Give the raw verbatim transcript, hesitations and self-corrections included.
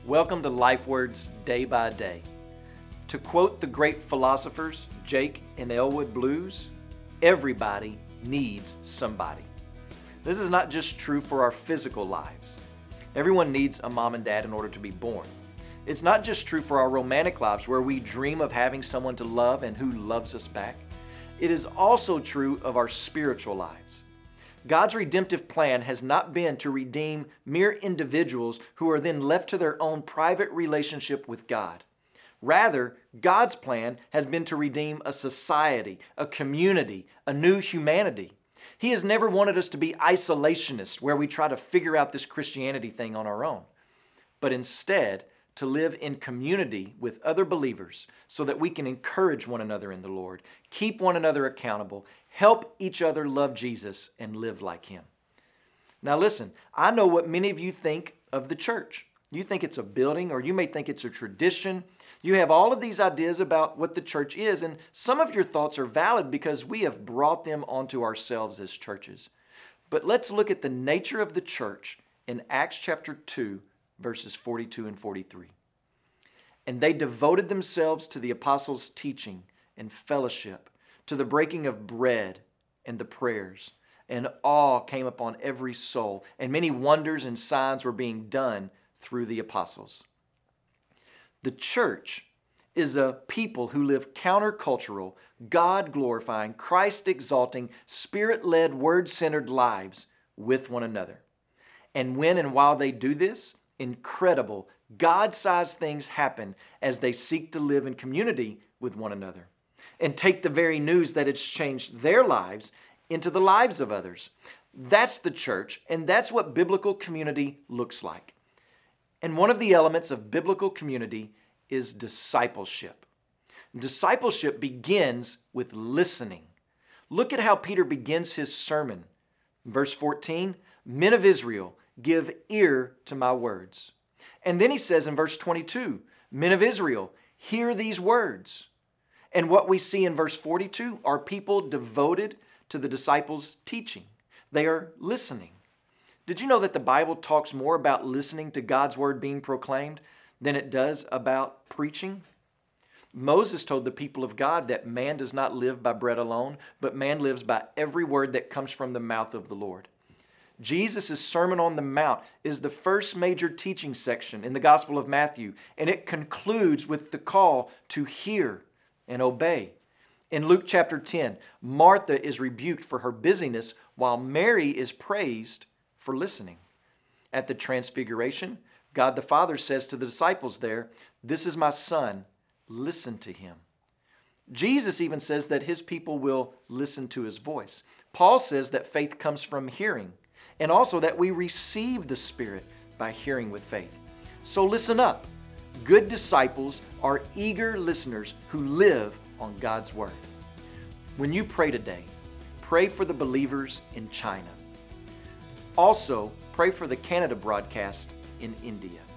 Welcome to Life Words Day by Day. To quote the great philosophers Jake and Elwood Blues, everybody needs somebody. This is not just true for our physical lives. Everyone needs a mom and dad in order to be born. It's not just true for our romantic lives where we dream of having someone to love and who loves us back. It is also true of our spiritual lives. God's redemptive plan has not been to redeem mere individuals who are then left to their own private relationship with God. Rather, God's plan has been to redeem a society, a community, a new humanity. He has never wanted us to be isolationists where we try to figure out this Christianity thing on our own, but instead to live in community with other believers so that we can encourage one another in the Lord, keep one another accountable, help each other love Jesus, and live like Him. Now listen, I know what many of you think of the church. You think it's a building, or you may think it's a tradition. You have all of these ideas about what the church is, and some of your thoughts are valid because we have brought them onto ourselves as churches. But let's look at the nature of the church in Acts chapter two, verses forty-two and forty-three. And they devoted themselves to the apostles' teaching and fellowship, to the breaking of bread and the prayers. And awe came upon every soul, and many wonders and signs were being done through the apostles. The church is a people who live countercultural, God-glorifying, Christ-exalting, Spirit-led, Word-centered lives with one another. And when and while they do this, incredible, God-sized things happen as they seek to live in community with one another and take the very news that it's changed their lives into the lives of others. That's the church, and that's what biblical community looks like. And one of the elements of biblical community is discipleship. Discipleship begins with listening. Look at how Peter begins his sermon. Verse fourteen, "Men of Israel, give ear to my words." And then he says in verse twenty-two, "Men of Israel, hear these words." And what we see in verse forty-two are people devoted to the disciples' teaching. They are listening. Did you know that the Bible talks more about listening to God's word being proclaimed than it does about preaching? Moses told the people of God that man does not live by bread alone, but man lives by every word that comes from the mouth of the Lord. Jesus' Sermon on the Mount is the first major teaching section in the Gospel of Matthew, and it concludes with the call to hear and obey. In Luke chapter ten, Martha is rebuked for her busyness while Mary is praised for listening. At the Transfiguration, God the Father says to the disciples there, "This is my Son, listen to Him." Jesus even says that His people will listen to His voice. Paul says that faith comes from hearing, and also that we receive the Spirit by hearing with faith. So listen up. Good disciples are eager listeners who live on God's Word. When you pray today, pray for the believers in China. Also, pray for the Canada broadcast in India.